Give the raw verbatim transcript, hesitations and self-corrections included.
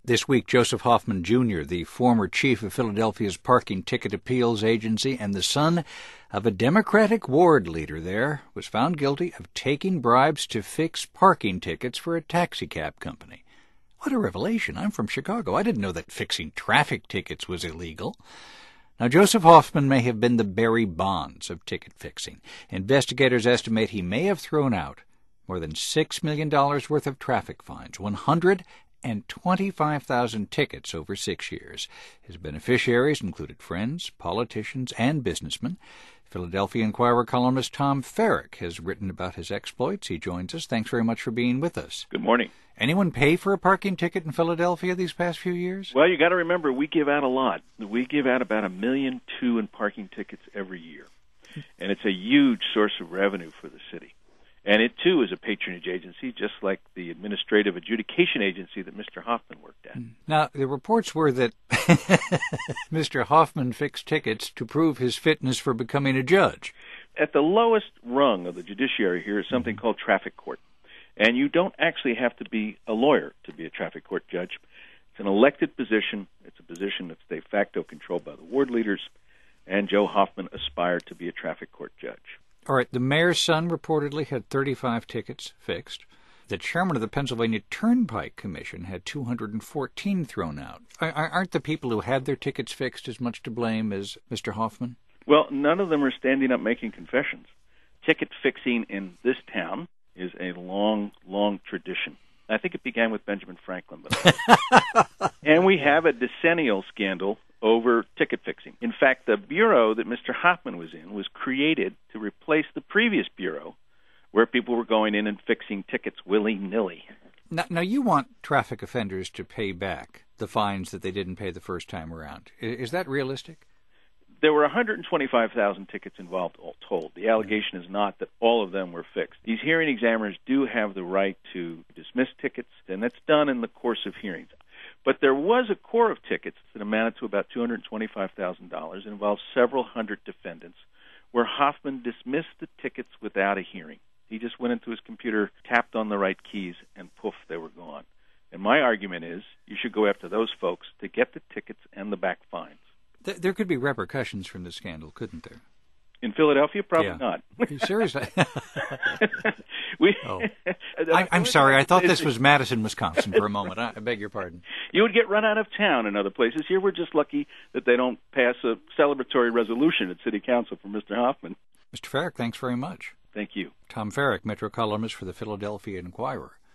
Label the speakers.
Speaker 1: This week, Joseph Hoffman, Junior, the former chief of Philadelphia's Parking Ticket Appeals Agency and the son of a Democratic ward leader there, was found guilty of taking bribes to fix parking tickets for a taxicab company. What a revelation. I'm from Chicago. I didn't know that fixing traffic tickets was illegal. Now, Joseph Hoffman may have been the Barry Bonds of ticket fixing. Investigators estimate he may have thrown out more than six million dollars worth of traffic fines, one hundred twenty-five thousand tickets over six years. His beneficiaries included friends, politicians, and businessmen. Philadelphia Inquirer columnist Tom Farrick has written about his exploits. He joins us. Thanks very much for being with us.
Speaker 2: Good morning.
Speaker 1: Anyone pay for a parking ticket in Philadelphia these past few years?
Speaker 2: Well, you got to remember, we give out a lot. We give out about a million two in parking tickets every year, and it's a huge source of revenue for the city. And it, too, is a patronage agency, just like the administrative adjudication agency that Mister Hoffman worked at.
Speaker 1: Now, the reports were that Mister Hoffman fixed tickets to prove his fitness for becoming a judge.
Speaker 2: At the lowest rung of the judiciary here is something mm-hmm. called traffic court. And you don't actually have to be a lawyer to be a traffic court judge. It's an elected position. It's a position that's de facto controlled by the ward leaders. And Joe Hoffman aspired to be a traffic court judge.
Speaker 1: All right, the mayor's son reportedly had thirty-five tickets fixed. The chairman of the Pennsylvania Turnpike Commission had two hundred fourteen thrown out. Aren't the people who had their tickets fixed as much to blame as Mister Hoffman?
Speaker 2: Well, none of them are standing up making confessions. Ticket fixing in this town is a long, long tradition. I think it began with Benjamin Franklin. But and we have a decennial scandal over ticket fixing. In fact, the bureau that Mister Hoffman was in was created to replace the previous bureau where people were going in and fixing tickets willy-nilly.
Speaker 1: Now, now you want traffic offenders to pay back the fines that they didn't pay the first time around. Is that realistic?
Speaker 2: There were one hundred twenty-five thousand tickets involved, all told. The allegation is not that all of them were fixed. These hearing examiners do have the right to dismiss tickets, and that's done in the course of hearings. But there was a core of tickets that amounted to about two hundred twenty-five thousand dollars and involved several hundred defendants, where Hoffman dismissed the tickets without a hearing. He just went into his computer, tapped on the right keys, and poof, they were gone. And my argument is you should go after those folks to get the tickets and the back fines.
Speaker 1: There could be repercussions from the scandal, couldn't there?
Speaker 2: In Philadelphia, probably
Speaker 1: yeah.
Speaker 2: not.
Speaker 1: Seriously?
Speaker 2: we,
Speaker 1: oh. I, I'm sorry. I thought this was Madison, Wisconsin for a moment. I, I beg your pardon.
Speaker 2: You would get run out of town in other places. Here we're just lucky that they don't pass a celebratory resolution at City Council for Mister Hoffman.
Speaker 1: Mister Farrick, thanks very much.
Speaker 2: Thank you.
Speaker 1: Tom Farrick, Metro columnist for the Philadelphia Inquirer.